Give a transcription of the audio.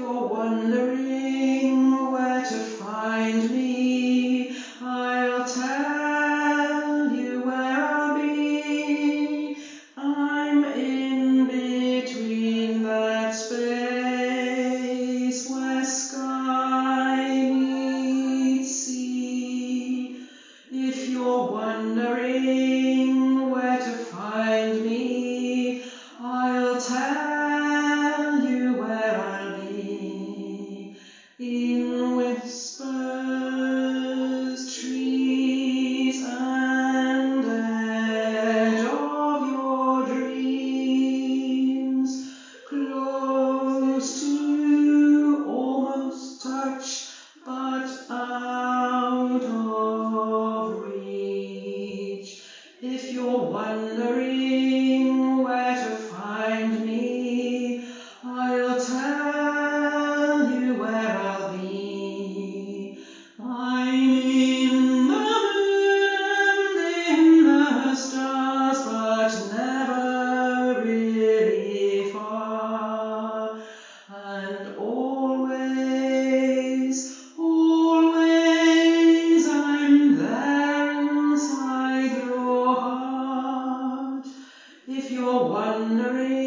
you're wondering where to find me, I'll tell you where I'll be. I'm in between that space where sky meets sea. If you're wondering where to find me, I'll tell you where I'll be. In whispers, trees, and edge of your dreams, close to almost touch, but out of reach. If you're wondering where to find me, I'll tell you where I'll be. I'm in the moon and in the stars, but never really far. And always, always I'm there inside your heart. If you're wondering